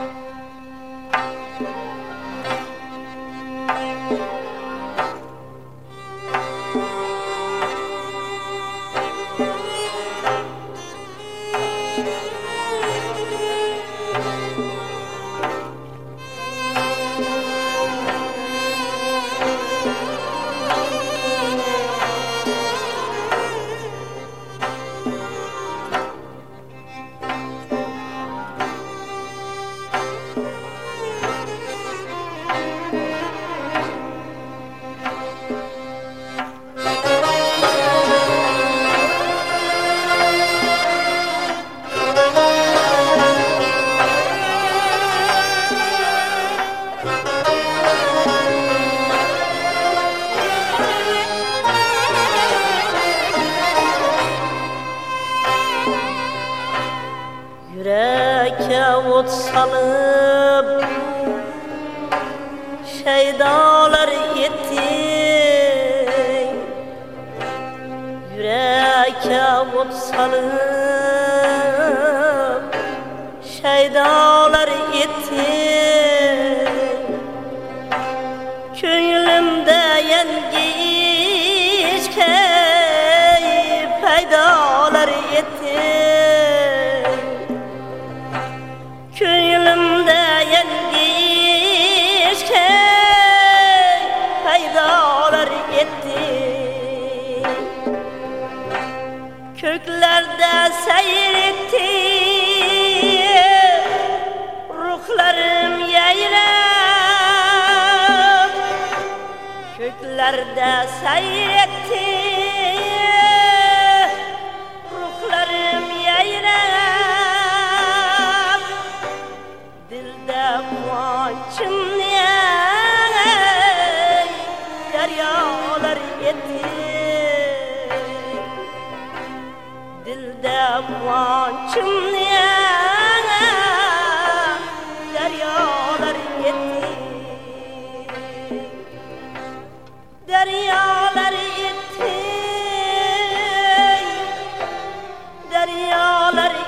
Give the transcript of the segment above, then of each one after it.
Yüreke ot salıp şeydalar ettin, yüreke ot salıp şeydalar ettin, köngülümde yengiç peydalar ettin. Köngülümde yengiç peydalar etti, köklerde seyretti, ruhlarım yayrab, köklerde seyretti, ruhlarım yayrab. Kıvançım niye deryalar etti, dilde kıvançım niye deryalar etti, deryalar etti, deryalar etti.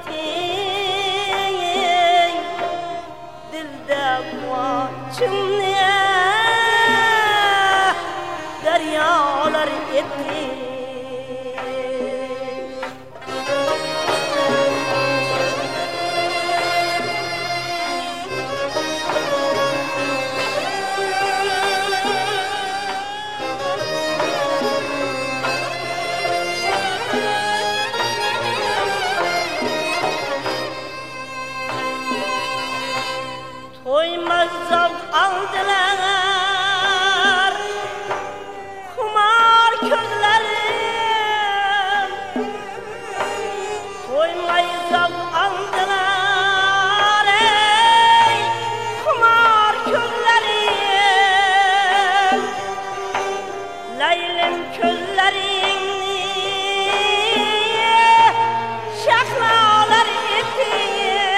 Kıvançım niye deryalar etti. Toymaz zavk aldılar kumar közlerim, toymaz zavk aldılar ey kumar közlerim, Leylim közlerini şaklalar ettin.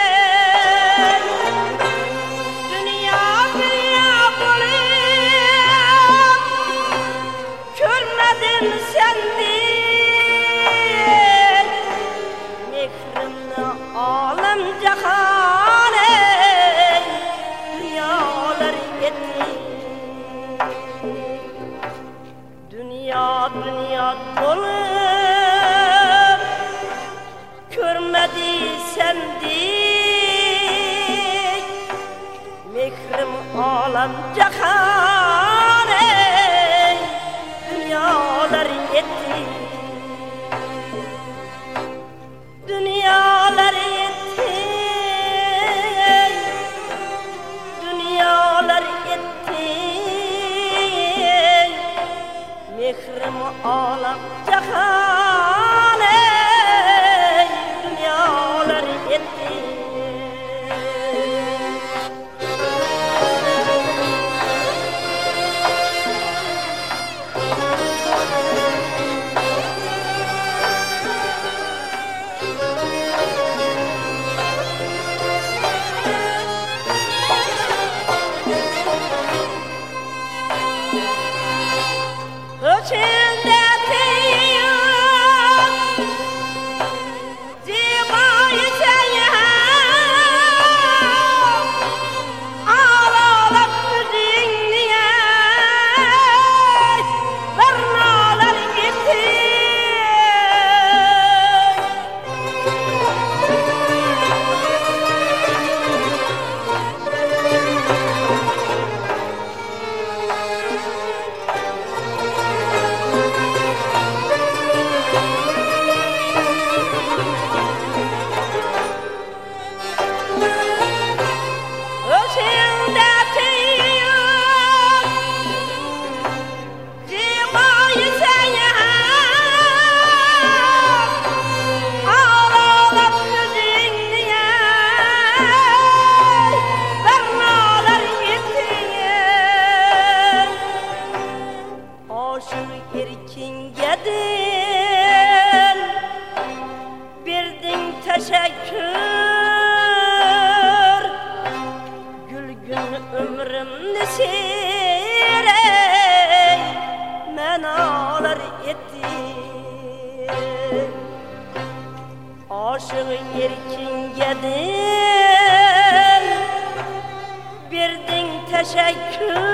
Sendin mekrimle alem cahan ey dünyalar ettin, dünya dünya dolup görmedi sendin mekrim alem cahan ey dünyalar ettin, dünyalar ettin, dünyalar ettin, mehrim alam cahan ey dünyalar ettin. İçinde geçirey menalar etti. Aşığın erkin gedin birdin teşekkür